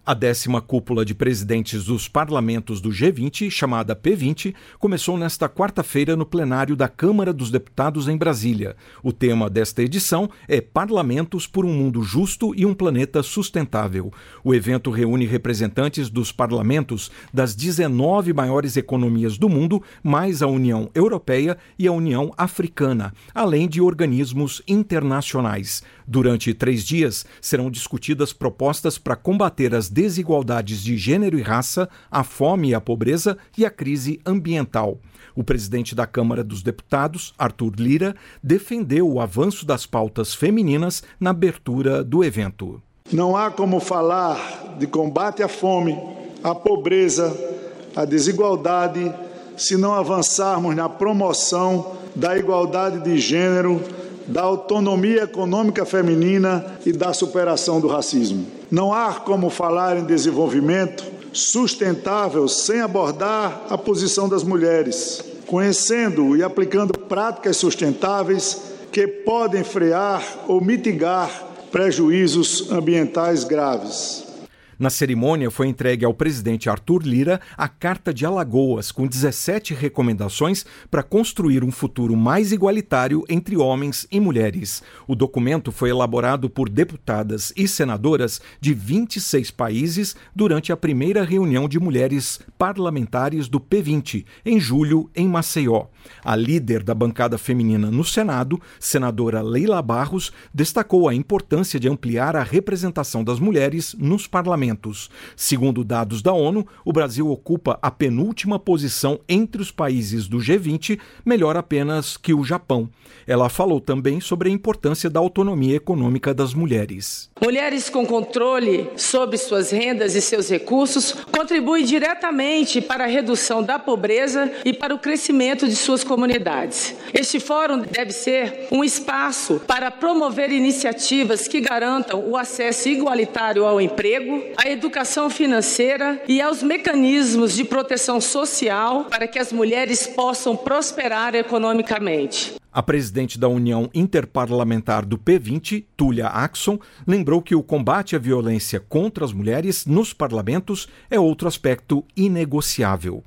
A 10ª cúpula de presidentes dos parlamentos do G20, chamada P20, começou nesta quarta-feira no plenário da Câmara dos Deputados em Brasília. O tema desta edição é Parlamentos por um Mundo Justo e um Planeta Sustentável. O evento reúne representantes dos parlamentos das 19 maiores economias do mundo, mais a União Europeia e a União Africana, além de organismos internacionais. Durante 3 dias, serão discutidas propostas para combater as desigualdades de gênero e raça, a fome e a pobreza e a crise ambiental. O presidente da Câmara dos Deputados, Arthur Lira, defendeu o avanço das pautas femininas na abertura do evento. Não há como falar de combate à fome, à pobreza, à desigualdade, se não avançarmos na promoção da igualdade de gênero, da autonomia econômica feminina e da superação do racismo. Não há como falar em desenvolvimento sustentável sem abordar a posição das mulheres, conhecendo e aplicando práticas sustentáveis que podem frear ou mitigar prejuízos ambientais graves. Na cerimônia foi entregue ao presidente Arthur Lira a Carta de Alagoas, com 17 recomendações para construir um futuro mais igualitário entre homens e mulheres. O documento foi elaborado por deputadas e senadoras de 26 países durante a primeira reunião de mulheres parlamentares do P20, em julho, em Maceió. A líder da bancada feminina no Senado, senadora Leila Barros, destacou a importância de ampliar a representação das mulheres nos parlamentos. Segundo dados da ONU, o Brasil ocupa a penúltima posição entre os países do G20, melhor apenas que o Japão. Ela falou também sobre a importância da autonomia econômica das mulheres. Mulheres com controle sobre suas rendas e seus recursos contribuem diretamente para a redução da pobreza e para o crescimento de suas comunidades. Este fórum deve ser um espaço para promover iniciativas que garantam o acesso igualitário ao emprego, à educação financeira e aos mecanismos de proteção social para que as mulheres possam prosperar economicamente. A presidente da União Interparlamentar do P20, Tulia Axon, lembrou que o combate à violência contra as mulheres nos parlamentos é outro aspecto inegociável.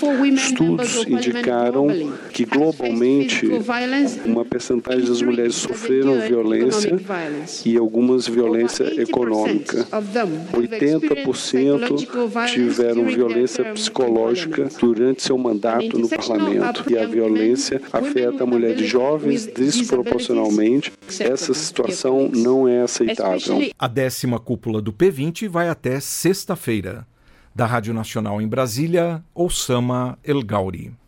Estudos indicaram que globalmente uma percentagem das mulheres sofreram violência e algumas violência econômica. 80% tiveram violência psicológica durante seu mandato no parlamento e a violência afeta mulheres jovens desproporcionalmente. Essa situação não é aceitável. A 10ª cúpula do P20 vai até sexta-feira. Da Rádio Nacional em Brasília, Oussama El Gauri.